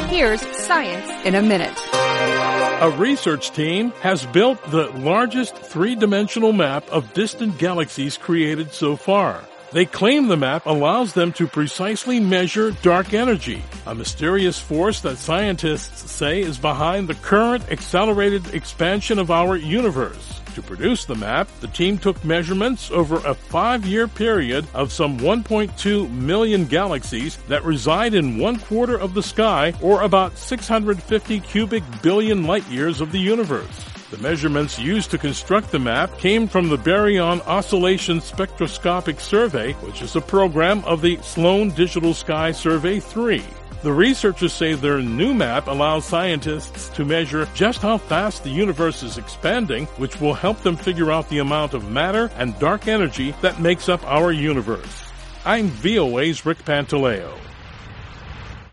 Here's Science in a Minute. A research team has built the largest three-dimensional map of distant galaxies created so far. They claim the map allows them to precisely measure dark energy, a mysterious force that scientists say is behind the current accelerated expansion of our universe. To produce the map, the team took measurements over a 5-year period of some 1.2 million galaxies that reside in 1/4 of the sky, or about 650 cubic billion light-years of the universe. The measurements used to construct the map came from the Baryon Oscillation Spectroscopic Survey, which is a program of the Sloan Digital Sky Survey 3. The researchers say their new map allows scientists to measure just how fast the universe is expanding, which will help them figure out the amount of matter and dark energy that makes up our universe. I'm VOA's Rick Pantaleo.